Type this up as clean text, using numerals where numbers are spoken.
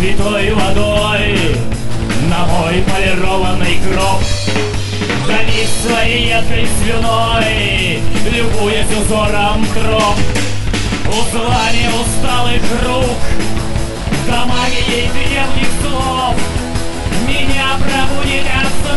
святой водой на мой полированный гроб. Давись своей едкой слюной, любуясь узором троп, узлами усталых рук, да магией древних слов. Меня пробудит от